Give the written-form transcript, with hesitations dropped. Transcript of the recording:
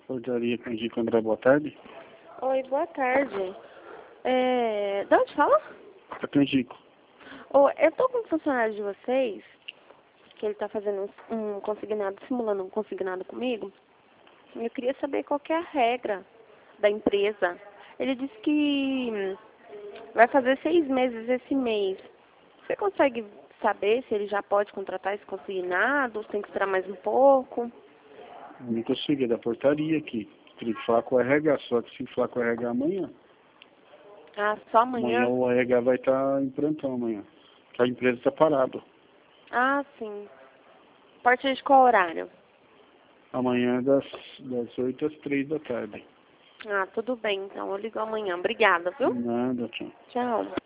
Portaria Canjico André, boa tarde. Oi, boa tarde. De onde fala? É Canjico. Eu tô com um funcionário de vocês, que ele tá fazendo um consignado, simulando um consignado comigo. E eu queria saber qual que é a regra da empresa. Ele disse que vai fazer 6 meses esse mês. Você consegue saber se ele já pode contratar esse consignado, ou se tem que esperar mais um pouco? Não consegui da portaria aqui. Tem que falar com o RH, só que se falar com o RH amanhã. Ah, só Amanhã amanhã? o RH vai estar em plantão amanhã. Que a empresa está parada. Ah, sim. A partir de qual horário? Amanhã das 8 às 3 da tarde. Ah, tudo bem, então. Eu ligo amanhã. Obrigada, viu? Nada, tchau. Tchau.